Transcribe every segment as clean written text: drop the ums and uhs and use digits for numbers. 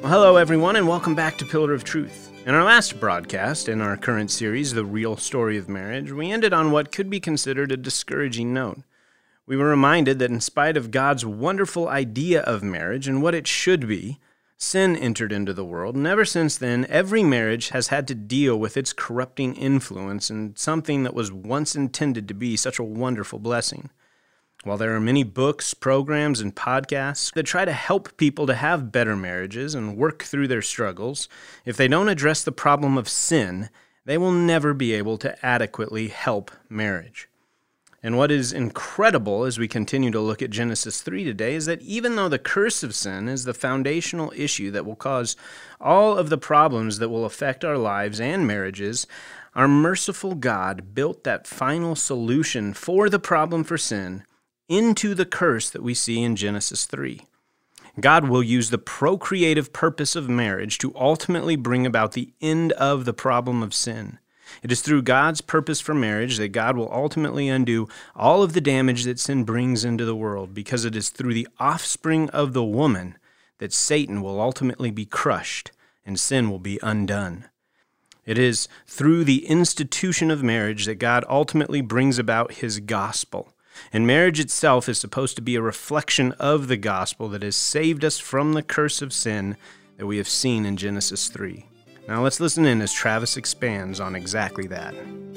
Well, hello, everyone, and welcome back to Pillar of Truth. In our last broadcast, in our current series, The Real Story of Marriage, we ended on what could be considered a discouraging note. We were reminded that in spite of God's wonderful idea of marriage and what it should be, sin entered into the world, and ever since then, every marriage has had to deal with its corrupting influence and something that was once intended to be such a wonderful blessing. While there are many books, programs, and podcasts that try to help people to have better marriages and work through their struggles, if they don't address the problem of sin, they will never be able to adequately help marriage. And what is incredible as we continue to look at Genesis 3 today is that even though the curse of sin is the foundational issue that will cause all of the problems that will affect our lives and marriages, our merciful God built that final solution for the problem for sin into the curse that we see in Genesis 3. God will use the procreative purpose of marriage to ultimately bring about the end of the problem of sin. It is through God's purpose for marriage that God will ultimately undo all of the damage that sin brings into the world, because it is through the offspring of the woman that Satan will ultimately be crushed and sin will be undone. It is through the institution of marriage that God ultimately brings about his gospel. And marriage itself is supposed to be a reflection of the gospel that has saved us from the curse of sin that we have seen in Genesis 3. Now let's listen in as Travis expands on exactly that.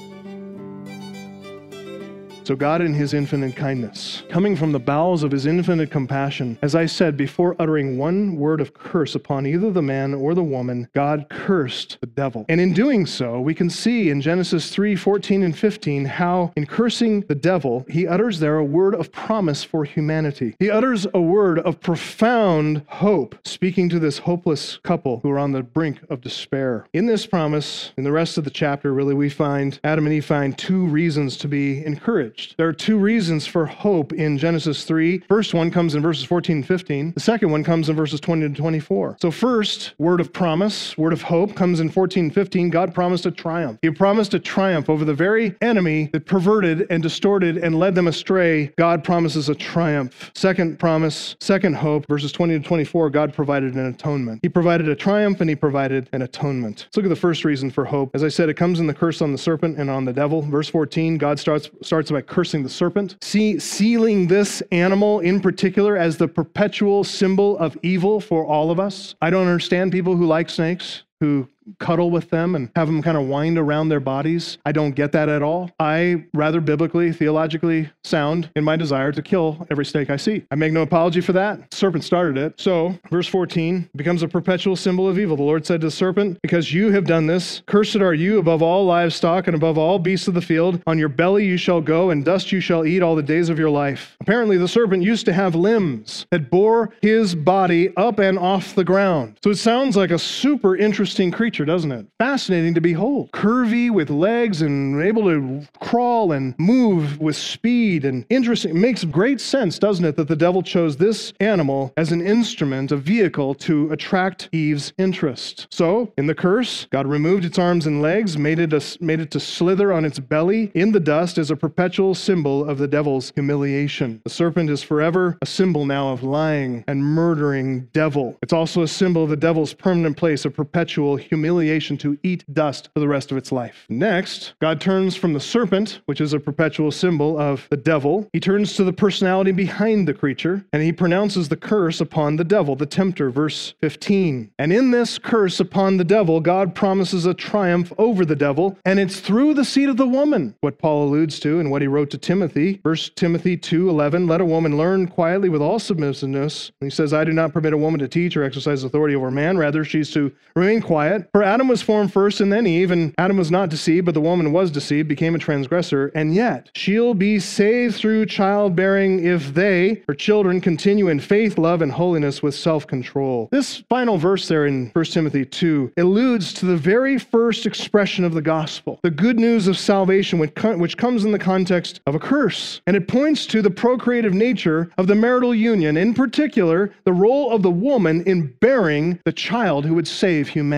So God in his infinite kindness, coming from the bowels of his infinite compassion, as I said, before uttering one word of curse upon either the man or the woman, God cursed the devil. And in doing so, we can see in Genesis 3:14 and 15 how in cursing the devil, he utters there a word of promise for humanity. He utters a word of profound hope, speaking to this hopeless couple who are on the brink of despair. In this promise, in the rest of the chapter, really, we find Adam and Eve find two reasons to be encouraged. There are two reasons for hope in Genesis 3. First one comes in verses 14 and 15. The second one comes in verses 20 to 24. So first, word of promise, word of hope comes in 14 and 15. God promised a triumph. He promised a triumph over the very enemy that perverted and distorted and led them astray. God promises a triumph. Second promise, second hope, verses 20 to 24, God provided an atonement. He provided a triumph and he provided an atonement. Let's look at the first reason for hope. As I said, it comes in the curse on the serpent and on the devil. Verse 14, God starts by cursing the serpent, sealing this animal in particular as the perpetual symbol of evil for all of us. I don't understand people who like snakes, who cuddle with them and have them kind of wind around their bodies. I don't get that at all. I rather biblically, theologically sound in my desire to kill every snake I see. I make no apology for that. The serpent started it. So, verse 14 becomes a perpetual symbol of evil. The Lord said to the serpent, because you have done this, cursed are you above all livestock and above all beasts of the field. On your belly you shall go, and dust you shall eat all the days of your life. Apparently, the serpent used to have limbs that bore his body up and off the ground. So it sounds like a super interesting creature, doesn't it? Fascinating to behold. Curvy with legs and able to crawl and move with speed and interesting. It makes great sense, doesn't it, that the devil chose this animal as an instrument, a vehicle to attract Eve's interest. So, in the curse, God removed its arms and legs, made it to slither on its belly in the dust as a perpetual symbol of the devil's humiliation. The serpent is forever a symbol now of lying and murdering devil. It's also a symbol of the devil's permanent place of perpetual humiliation to eat dust for the rest of its life. Next, God turns from the serpent, which is a perpetual symbol of the devil. He turns to the personality behind the creature, and he pronounces the curse upon the devil, the tempter, verse 15. And in this curse upon the devil, God promises a triumph over the devil, and it's through the seed of the woman, what Paul alludes to and what he wrote to Timothy. 1 Timothy 2:11, let a woman learn quietly with all submissiveness. And he says, I do not permit a woman to teach or exercise authority over a man. Rather, she's to remain quiet. For Adam was formed first and then Eve, and Adam was not deceived, but the woman was deceived, became a transgressor, and yet she'll be saved through childbearing if they, her children, continue in faith, love, and holiness with self-control. This final verse there in 1 Timothy 2 alludes to the very first expression of the gospel, the good news of salvation, which comes in the context of a curse. And it points to the procreative nature of the marital union, in particular, the role of the woman in bearing the child who would save humanity.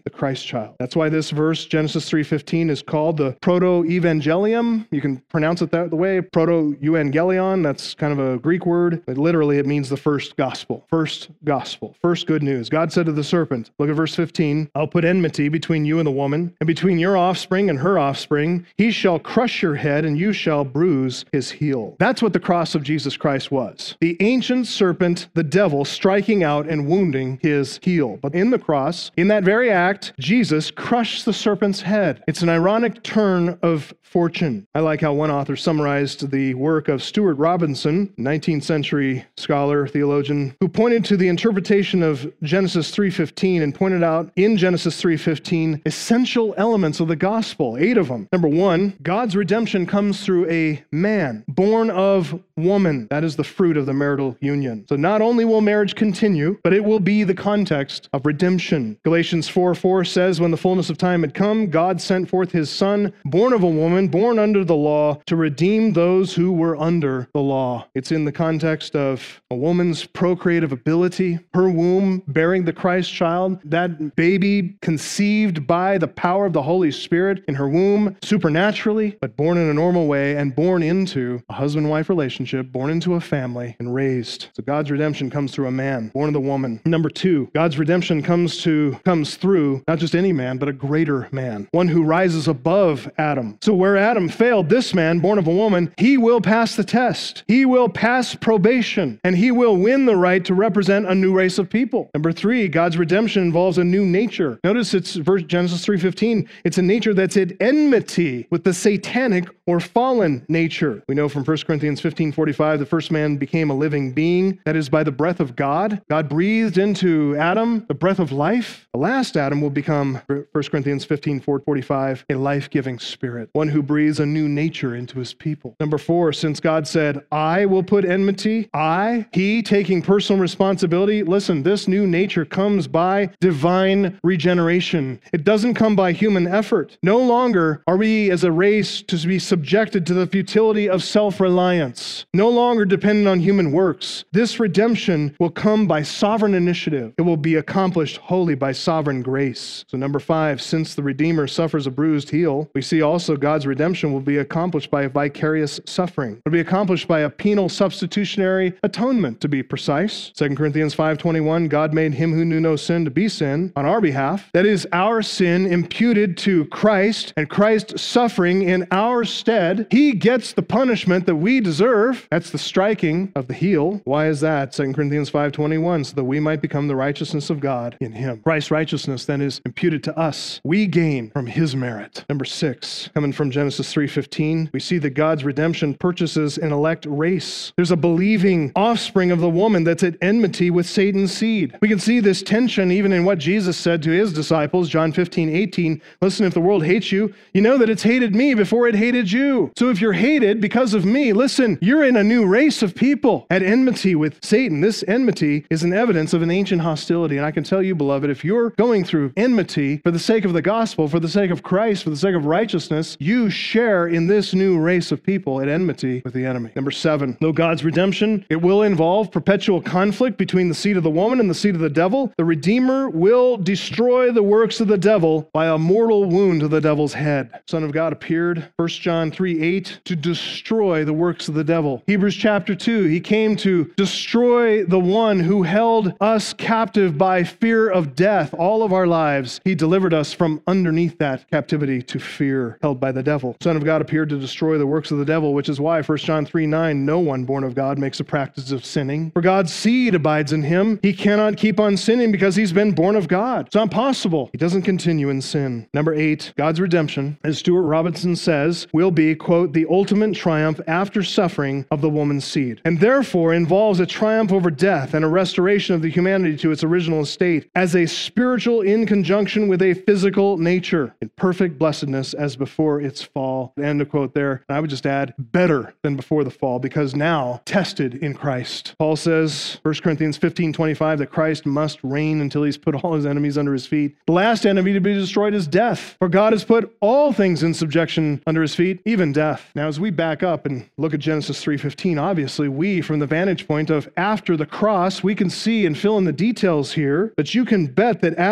the Christ child. That's why this verse, Genesis 3:15, is called the proto-evangelium. You can pronounce it that way, proto-euangelion. That's kind of a Greek word, but literally it means the first gospel. First gospel, first good news. God said to the serpent, look at verse 15, I'll put enmity between you and the woman, and between your offspring and her offspring. He shall crush your head, and you shall bruise his heel. That's what the cross of Jesus Christ was. The ancient serpent, the devil, striking out and wounding his heel. But in the cross, in that very act, Jesus crushed the serpent's head. It's an ironic turn of fortune. I like how one author summarized the work of Stuart Robinson, 19th century scholar, theologian, who pointed to the interpretation of Genesis 3:15 and pointed out in Genesis 3:15 essential elements of the gospel, 8 of them. Number 1, God's redemption comes through a man born of woman. That is the fruit of the marital union. So not only will marriage continue, but it will be the context of redemption. Galatians 4:4 says, when the fullness of time had come, God sent forth his son, born of a woman, born under the law, to redeem those who were under the law. It's in the context of a woman's procreative ability, her womb bearing the Christ child, that baby conceived by the power of the Holy Spirit in her womb supernaturally, but born in a normal way and born into a husband-wife relationship, born into a family and raised. So God's redemption comes through a man, born of the woman. Number 2, God's redemption comes through not just any man, but a greater man, one who rises above Adam. So where Adam failed, this man, born of a woman, he will pass the test. He will pass probation, and he will win the right to represent a new race of people. Number 3, God's redemption involves a new nature. Notice it's Genesis 3:15. It's a nature that's at enmity with the satanic or fallen nature. We know from 1 Corinthians 15:45, the first man became a living being. That is by the breath of God. God breathed into Adam the breath of life. The last Adam will become, 1 Corinthians 15:45, a life-giving spirit, one who breathes a new nature into his people. Number 4, since God said, I will put enmity, he taking personal responsibility. Listen, this new nature comes by divine regeneration. It doesn't come by human effort. No longer are we as a race to be subjected to the futility of self-reliance, no longer dependent on human works. This redemption will come by sovereign initiative. It will be accomplished wholly by sovereign grace. So number 5, since the Redeemer suffers a bruised heel, we see also God's redemption will be accomplished by a vicarious suffering. It will be accomplished by a penal substitutionary atonement, to be precise. 2 Corinthians 5:21, God made him who knew no sin to be sin on our behalf. That is our sin imputed to Christ, and Christ suffering in our stead. He gets the punishment that we deserve. That's the striking of the heel. Why is that? 2 Corinthians 5:21, so that we might become the righteousness of God in him. Christ's righteousness then is imputed to us. We gain from his merit. Number 6, coming from Genesis 3:15, we see that God's redemption purchases an elect race. There's a believing offspring of the woman that's at enmity with Satan's seed. We can see this tension even in what Jesus said to his disciples, John 15:18. Listen, if the world hates you, you know that it's hated me before it hated you. So if you're hated because of me, listen, you're in a new race of people at enmity with Satan. This enmity is an evidence of an ancient hostility. And I can tell you, beloved, if you're going through enmity for the sake of the gospel, for the sake of Christ, for the sake of righteousness, you share in this new race of people at enmity with the enemy. Number 7, though God's redemption, it will involve perpetual conflict between the seed of the woman and the seed of the devil. The Redeemer will destroy the works of the devil by a mortal wound to the devil's head. Son of God appeared, 1 John 3:8, to destroy the works of the devil. Hebrews chapter 2, he came to destroy the one who held us captive by fear of death all of our lives. He delivered us from underneath that captivity to fear held by the devil. Son of God appeared to destroy the works of the devil, which is why 1 John 3:9, no one born of God makes a practice of sinning. For God's seed abides in him. He cannot keep on sinning because he's been born of God. It's not possible. He doesn't continue in sin. Number 8, God's redemption, as Stuart Robinson says, will be, quote, the ultimate triumph after suffering of the woman's seed, and therefore involves a triumph over death and a restoration of the humanity to its original estate as a spiritual in conjunction with a physical nature in perfect blessedness as before its fall. End of quote there. And I would just add, better than before the fall, because now tested in Christ. Paul says, 1 Corinthians 15:25, that Christ must reign until he's put all his enemies under his feet. The last enemy to be destroyed is death. For God has put all things in subjection under his feet, even death. Now, as we back up and look at Genesis 3:15, obviously we, from the vantage point of after the cross, we can see and fill in the details here, but you can bet that Adam and Eve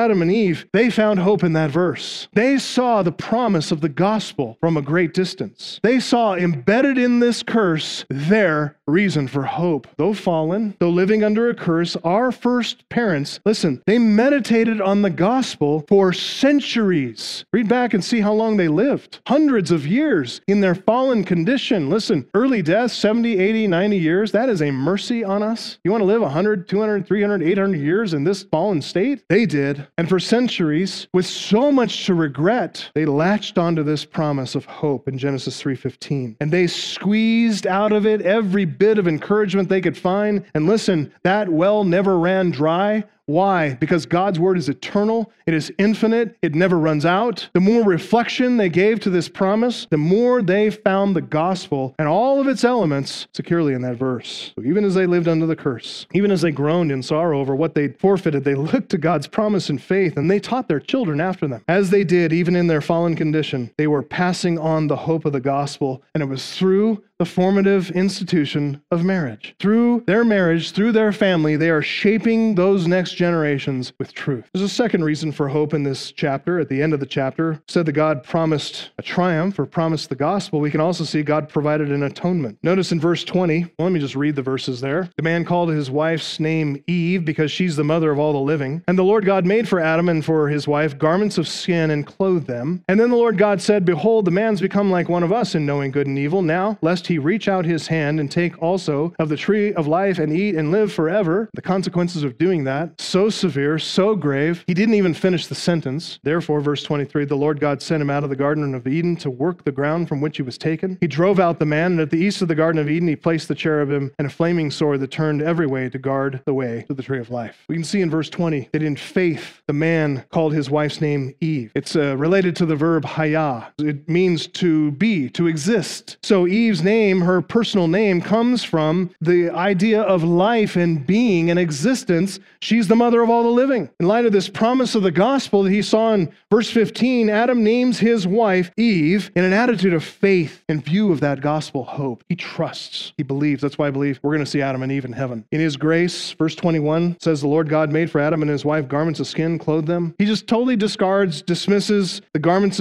Eve, they found hope in that verse. They saw the promise of the gospel from a great distance. They saw embedded in this curse their reason for hope. Though fallen, though living under a curse, our first parents, listen, they meditated on the gospel for centuries. Read back and see how long they lived. Hundreds of years in their fallen condition. Listen, early death, 70, 80, 90 years, that is a mercy on us. You want to live 100, 200, 300, 800 years in this fallen state? They did. And for centuries, with so much to regret, they latched onto this promise of hope in Genesis 3:15. And they squeezed out of it every bit of encouragement they could find. And listen, that well never ran dry. Why? Because God's word is eternal, it is infinite, it never runs out. The more reflection they gave to this promise, the more they found the gospel and all of its elements securely in that verse. So even as they lived under the curse, even as they groaned in sorrow over what they'd forfeited, they looked to God's promise in faith, and they taught their children after them. As they did, even in their fallen condition, they were passing on the hope of the gospel, and it was through the formative institution of marriage. Through their marriage, through their family, they are shaping those next generations with truth. There's a second reason for hope in this chapter. At the end of the chapter, said that God promised a triumph or promised the gospel. We can also see God provided an atonement. Notice in verse 20, well, let me just read the verses there. The man called his wife's name Eve because she's the mother of all the living. And the Lord God made for Adam and for his wife garments of skin and clothed them. And then the Lord God said, behold, the man's become like one of us in knowing good and evil. Now, lest he reach out his hand and take also of the tree of life and eat and live forever. The consequences of doing that, so severe, so grave. He didn't even finish the sentence. Therefore, verse 23, the Lord God sent him out of the Garden of Eden to work the ground from which he was taken. He drove out the man, and at the east of the Garden of Eden, he placed the cherubim and a flaming sword that turned every way to guard the way to the tree of life. We can see in verse 20 that in faith, the man called his wife's name Eve. It's related to the verb hayah. It means to be, to exist. So Eve's name, her personal name, comes from the idea of life and being and existence. She's the mother of all the living. In light of this promise of the gospel that he saw in verse 15, Adam names his wife Eve in an attitude of faith in view of that gospel hope. He trusts, he believes. That's why I believe we're going to see Adam and Eve in heaven. In his grace, verse 21 says the Lord God made for Adam and his wife garments of skin, clothed them. He just totally dismisses the garments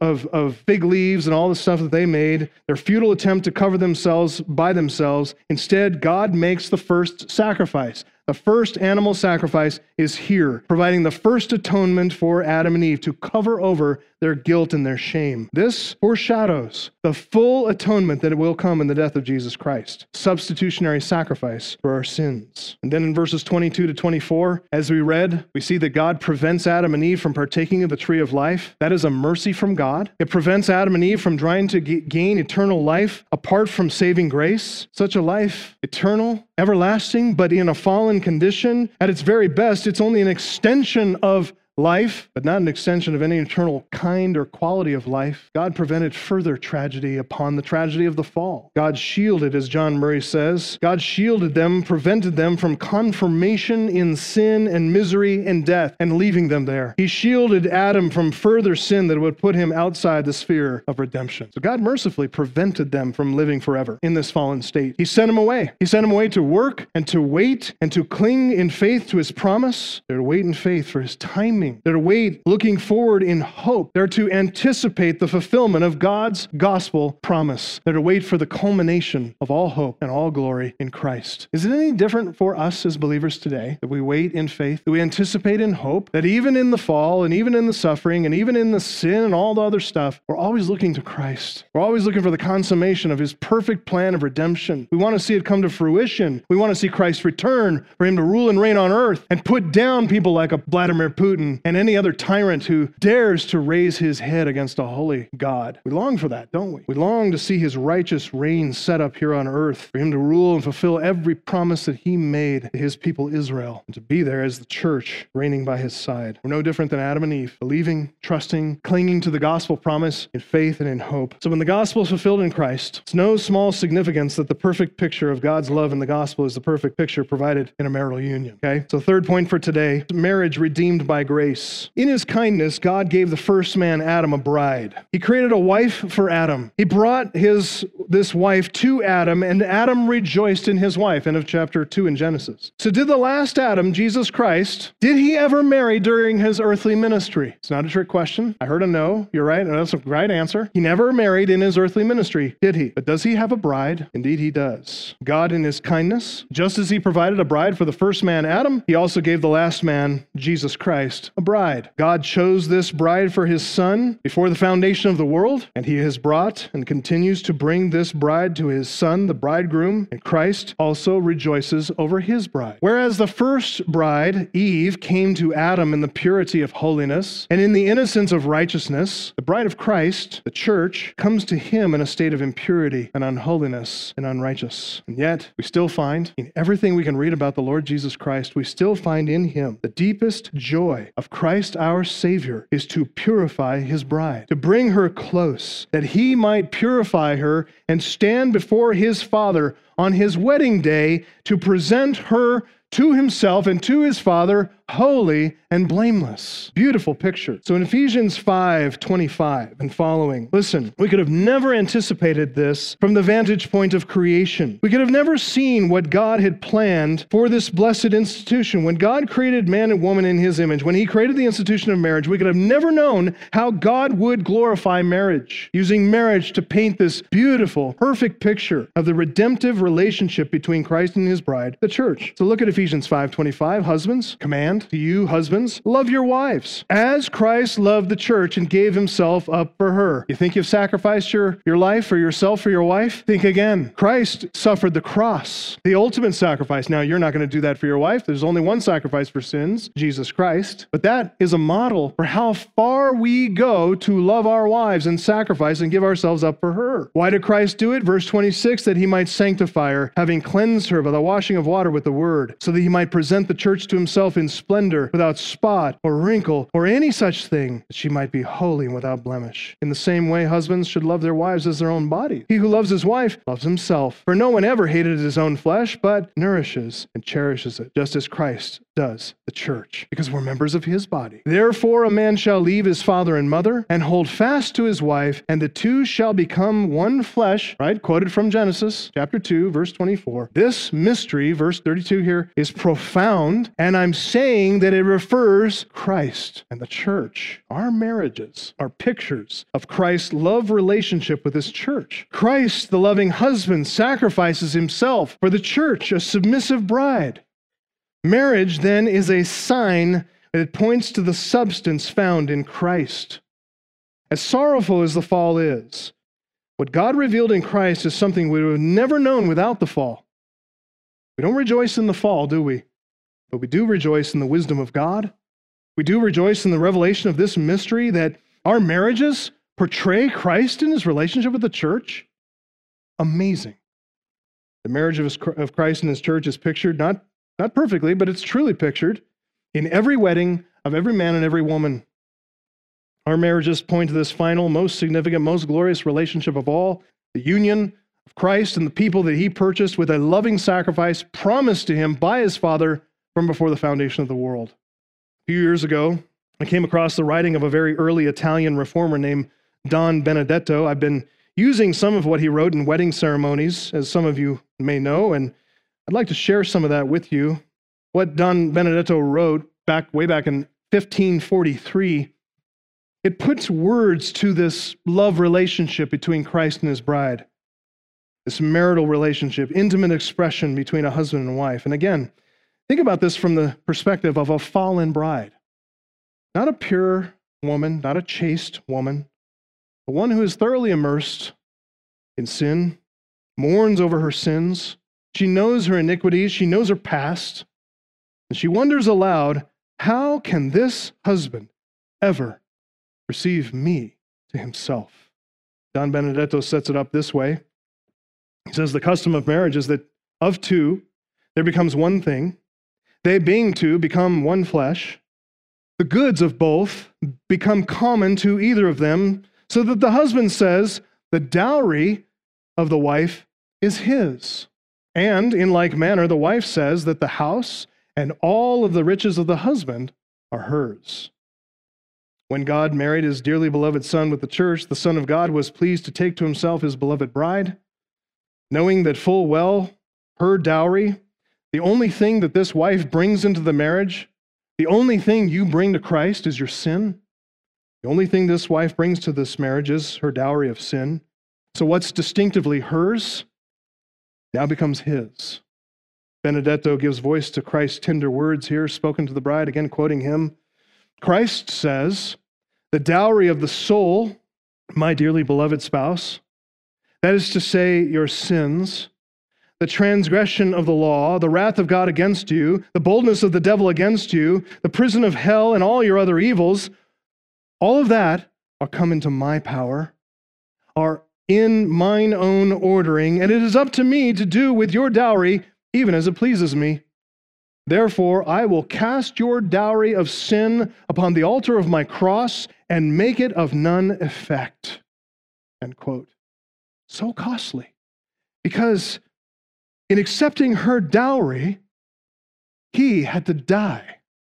of fig leaves and all the stuff that they made, their futile attempt to cover themselves by themselves. Instead, God makes the first sacrifice. The first animal sacrifice is here, providing the first atonement for Adam and Eve to cover over their guilt and their shame. This foreshadows the full atonement that will come in the death of Jesus Christ, substitutionary sacrifice for our sins. And then in verses 22 to 24, as we read, we see that God prevents Adam and Eve from partaking of the tree of life. That is a mercy from God. It prevents Adam and Eve from trying to gain eternal life apart from saving grace. Such a life, eternal, everlasting, but in a fallen condition. At its very best, it's only an extension of life, but not an extension of any eternal kind or quality of life. God prevented further tragedy upon the tragedy of the fall. God shielded, as John Murray says, God shielded them, prevented them from confirmation in sin and misery and death and leaving them there. He shielded Adam from further sin that would put him outside the sphere of redemption. So God mercifully prevented them from living forever in this fallen state. He sent them away. He sent them away to work and to wait and to cling in faith to his promise. They're to wait in faith for his timing. They're to wait, looking forward in hope. They're to anticipate the fulfillment of God's gospel promise. They're to wait for the culmination of all hope and all glory in Christ. Is it any different for us as believers today that we wait in faith, that we anticipate in hope, that even in the fall and even in the suffering and even in the sin and all the other stuff, we're always looking to Christ. We're always looking for the consummation of his perfect plan of redemption. We want to see it come to fruition. We want to see Christ return for him to rule and reign on earth and put down people like a Vladimir Putin and any other tyrant who dares to raise his head against a holy God. We long for that, don't we? We long to see his righteous reign set up here on earth, for him to rule and fulfill every promise that he made to his people Israel, and to be there as the church reigning by his side. We're no different than Adam and Eve, believing, trusting, clinging to the gospel promise in faith and in hope. So when the gospel is fulfilled in Christ, it's no small significance that the perfect picture of God's love in the gospel is the perfect picture provided in a marital union. Okay? So third point for today, marriage redeemed by grace grace. In his kindness, God gave the first man, Adam, a bride. He created a wife for Adam. He brought this wife to Adam, and Adam rejoiced in his wife. End of chapter 2 in Genesis. So did the last Adam, Jesus Christ, did he ever marry during his earthly ministry? It's not a trick question. I heard a no. You're right. That's a right answer. He never married in his earthly ministry, did he? But does he have a bride? Indeed, he does. God, in his kindness, just as he provided a bride for the first man, Adam, he also gave the last man, Jesus Christ, a bride. God chose this bride for his son before the foundation of the world, and he has brought and continues to bring this bride to his son, the bridegroom, and Christ also rejoices over his bride. Whereas the first bride, Eve, came to Adam in the purity of holiness and in the innocence of righteousness, the bride of Christ, the church, comes to him in a state of impurity and unholiness and unrighteous. And yet, we still find in everything we can read about the Lord Jesus Christ, we still find in him the deepest joy of Christ our Savior is to purify his bride, to bring her close, that he might purify her and stand before his Father on his wedding day to present her to himself and to his Father, holy and blameless. Beautiful picture. So in Ephesians 5:25 and following, listen, we could have never anticipated this from the vantage point of creation. We could have never seen what God had planned for this blessed institution. When God created man and woman in his image, when he created the institution of marriage, we could have never known how God would glorify marriage, using marriage to paint this beautiful, perfect picture of the redemptive relationship between Christ and his bride, the church. So look at Ephesians 5:25. Husbands, command to you, husbands, love your wives, as Christ loved the church and gave himself up for her. You think you've sacrificed your life for yourself, for your wife? Think again. Christ suffered the cross, the ultimate sacrifice. Now, you're not going to do that for your wife. There's only one sacrifice for sins, Jesus Christ. But that is a model for how far we go to love our wives and sacrifice and give ourselves up for her. Why did Christ do it? Verse 26, that he might sanctify her, having cleansed her by the washing of water with the word, so that he might present the church to himself in splendor, without spot or wrinkle or any such thing, that she might be holy and without blemish. In the same way, husbands should love their wives as their own body. He who loves his wife loves himself. For no one ever hated his own flesh, but nourishes and cherishes it, just as Christ does the church, because we're members of his body. Therefore, a man shall leave his father and mother and hold fast to his wife, and the two shall become one flesh, right? Quoted from Genesis chapter 2, verse 24. This mystery, verse 32 here, is profound, and I'm saying that it refers Christ and the church. Our marriages are pictures of Christ's love relationship with his church. Christ, the loving husband, sacrifices himself for the church, a submissive bride. Marriage, then, is a sign that it points to the substance found in Christ. As sorrowful as the fall is, what God revealed in Christ is something we would have never known without the fall. We don't rejoice in the fall, do we? But we do rejoice in the wisdom of God. We do rejoice in the revelation of this mystery that our marriages portray Christ in his relationship with the church. Amazing. The marriage of Christ and his church is pictured not perfectly, but it's truly pictured in every wedding of every man and every woman. Our marriages point to this final, most significant, most glorious relationship of all, the union of Christ and the people that he purchased with a loving sacrifice promised to him by his Father from before the foundation of the world. A few years ago, I came across the writing of a very early Italian reformer named Don Benedetto. I've been using some of what he wrote in wedding ceremonies, as some of you may know, and I'd like to share some of that with you. What Don Benedetto wrote way back in 1543, it puts words to this love relationship between Christ and his bride, this marital relationship, intimate expression between a husband and wife. And again, think about this from the perspective of a fallen bride. Not a pure woman, not a chaste woman, but one who is thoroughly immersed in sin, mourns over her sins. She knows her iniquities, she knows her past, and she wonders aloud, how can this husband ever receive me to himself? Don Benedetto sets it up this way. He says, the custom of marriage is that of two, there becomes one thing. They being two become one flesh. The goods of both become common to either of them, so that the husband says, the dowry of the wife is his. And in like manner, the wife says that the house and all of the riches of the husband are hers. When God married his dearly beloved Son with the church, the Son of God was pleased to take to himself his beloved bride, knowing that full well her dowry, the only thing that this wife brings into the marriage, the only thing you bring to Christ is your sin. The only thing this wife brings to this marriage is her dowry of sin. So what's distinctively hers now becomes his. Benedetto gives voice to Christ's tender words here, spoken to the bride, again quoting him. Christ says, the dowry of the soul, my dearly beloved spouse, that is to say, your sins, the transgression of the law, the wrath of God against you, the boldness of the devil against you, the prison of hell, and all your other evils, all of that are come into my power, are in mine own ordering, and it is up to me to do with your dowry even as it pleases me. Therefore, I will cast your dowry of sin upon the altar of my cross and make it of none effect. End quote. So costly. Because in accepting her dowry, he had to die.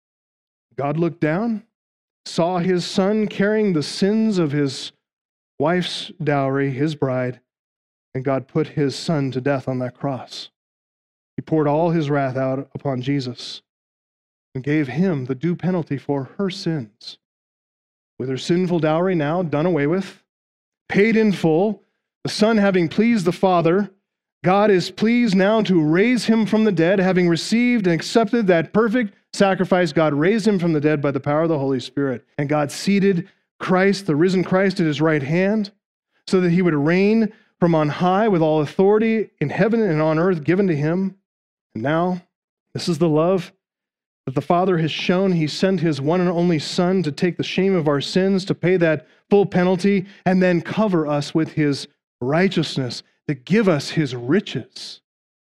God looked down, saw his Son carrying the sins of his wife's dowry, his bride, and God put his Son to death on that cross. He poured all his wrath out upon Jesus and gave him the due penalty for her sins. With her sinful dowry now done away with, paid in full, the Son having pleased the Father, God is pleased now to raise him from the dead, having received and accepted that perfect sacrifice. God raised him from the dead by the power of the Holy Spirit. And God seated Christ, the risen Christ, at his right hand, so that he would reign from on high with all authority in heaven and on earth given to him. And now, this is the love that the Father has shown. He sent his one and only Son to take the shame of our sins, to pay that full penalty, and then cover us with his righteousness, to give us his riches.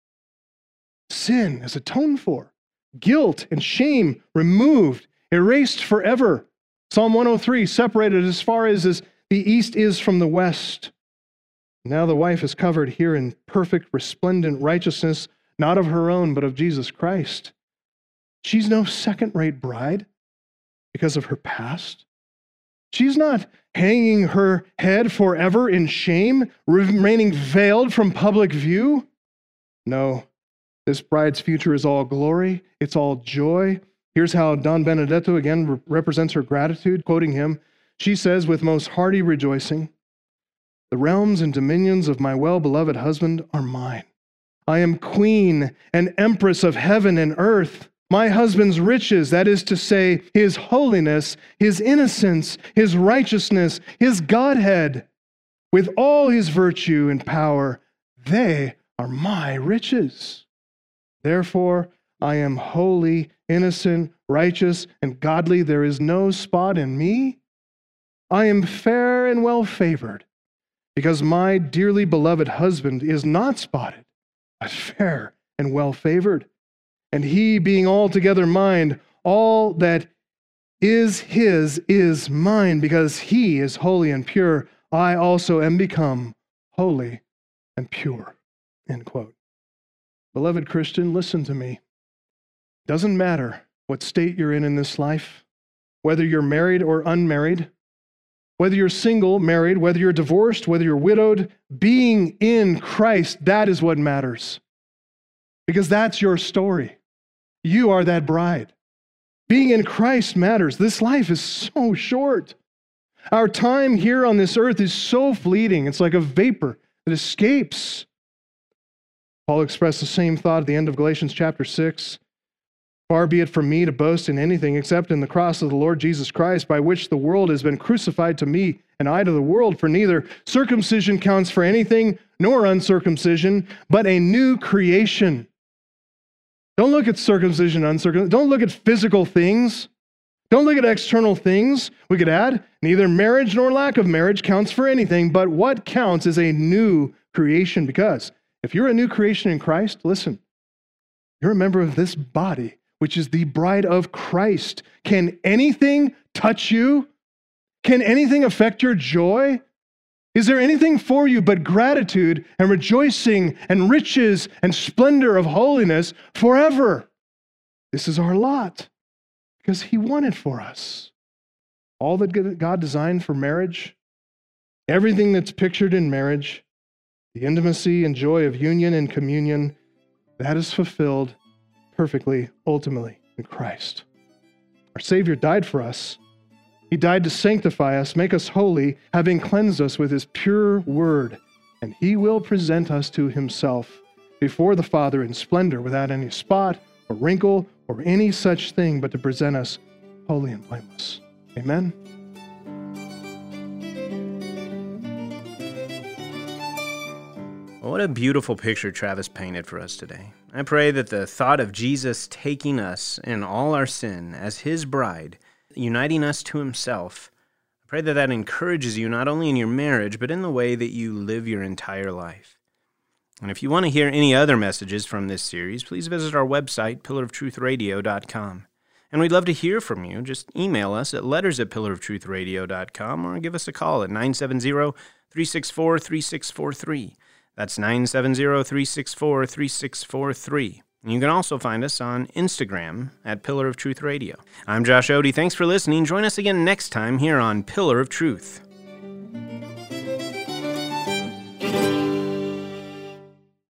Sin is atoned for, guilt and shame removed, erased forever. Psalm 103, separated as far as the east is from the west. Now the wife is covered here in perfect, resplendent righteousness, not of her own, but of Jesus Christ. She's no second-rate bride because of her past. She's not hanging her head forever in shame, remaining veiled from public view. No, this bride's future is all glory. It's all joy. Here's how Don Benedetto again represents her gratitude, quoting him. She says, with most hearty rejoicing, the realms and dominions of my well-beloved husband are mine. I am queen and empress of heaven and earth. My husband's riches, that is to say, his holiness, his innocence, his righteousness, his Godhead, with all his virtue and power, they are my riches. Therefore, I am holy, innocent, righteous, and godly. There is no spot in me. I am fair and well-favored, because my dearly beloved husband is not spotted, but fair and well-favored. And he, being altogether mine, all that is his is mine, because he is holy and pure. I also am become holy and pure. End quote. Beloved Christian, listen to me. Doesn't matter what state you're in this life, whether you're married or unmarried, whether you're single, married, whether you're divorced, whether you're widowed, being in Christ, that is what matters. Because that's your story. You are that bride. Being in Christ matters. This life is so short. Our time here on this earth is so fleeting. It's like a vapor that escapes. Paul expressed the same thought at the end of Galatians chapter 6. Far be it from me to boast in anything except in the cross of the Lord Jesus Christ, by which the world has been crucified to me, and I to the world. For neither circumcision counts for anything, nor uncircumcision, but a new creation. Don't look at circumcision, uncircumcision. Don't look at physical things. Don't look at external things. We could add, neither marriage nor lack of marriage counts for anything, but what counts is a new creation. Because if you're a new creation in Christ, listen, you're a member of this body, which is the bride of Christ. Can anything touch you? Can anything affect your joy? Is there anything for you but gratitude and rejoicing and riches and splendor of holiness forever? This is our lot because he won it for us. All that God designed for marriage, everything that's pictured in marriage, the intimacy and joy of union and communion, that is fulfilled perfectly, ultimately, in Christ. Our Savior died for us. He died to sanctify us, make us holy, having cleansed us with his pure word, and he will present us to himself before the Father in splendor, without any spot or wrinkle or any such thing, but to present us holy and blameless. Amen. What a beautiful picture Travis painted for us today. I pray that the thought of Jesus taking us in all our sin as his bride, uniting us to himself, I pray that that encourages you not only in your marriage, but in the way that you live your entire life. And if you want to hear any other messages from this series, please visit our website, pillarofTruthRadio.com. And we'd love to hear from you. Just email us at letters@pillarofTruthRadio.com or give us a call at 970-364-3643. That's 970-364-3643. And you can also find us on Instagram at Pillar of Truth Radio. I'm Josh Odie. Thanks for listening. Join us again next time here on Pillar of Truth.